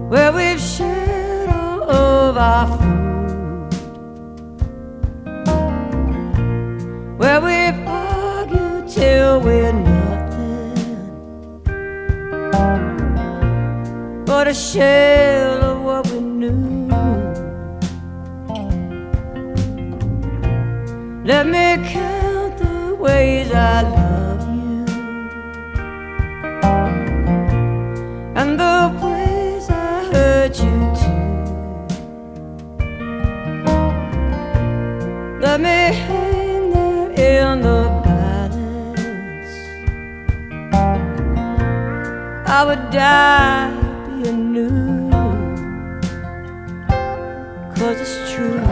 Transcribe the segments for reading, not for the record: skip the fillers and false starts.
where we've shared all of our food, where we've argued till we're nothing but a shell of what we knew. Let me count the ways I love you and the ways I hurt you too. Let me hang there in the balance. I would die to be anew, 'cause it's true.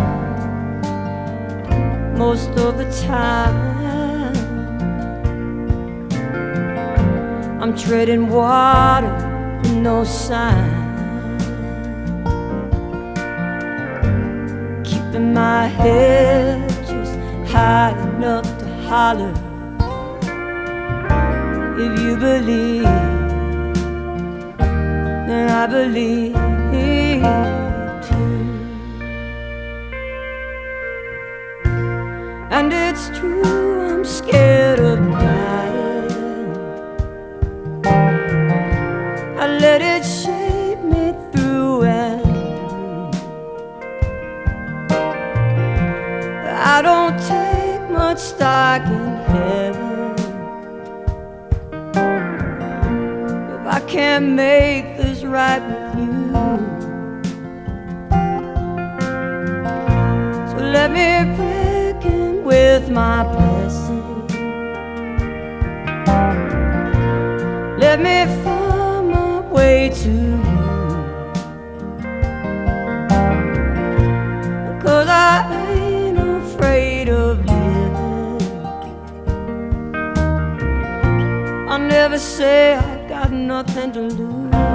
Most of the time I'm treading water with no sign, keeping my head just high enough to holler. If you believe, then I believe too. And it's true, I'm scared of dying. I let it shape me through and through. I don't take much stock in heaven if I can't make this right with you. So let me with my blessing, let me find my way to you, 'cause I ain't afraid of living. I never say I got nothing to lose.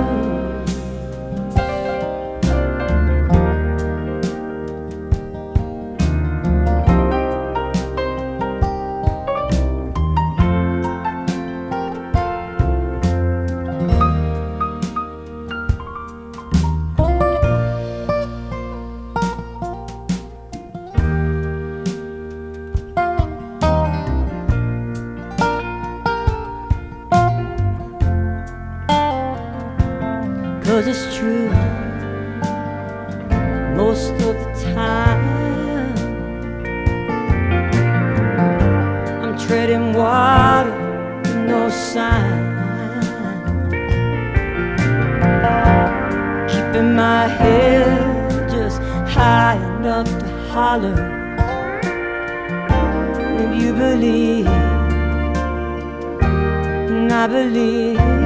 Cause it's true, most of the time I'm treading water with no sign, keeping my head just high enough to holler. If you believe, and I believe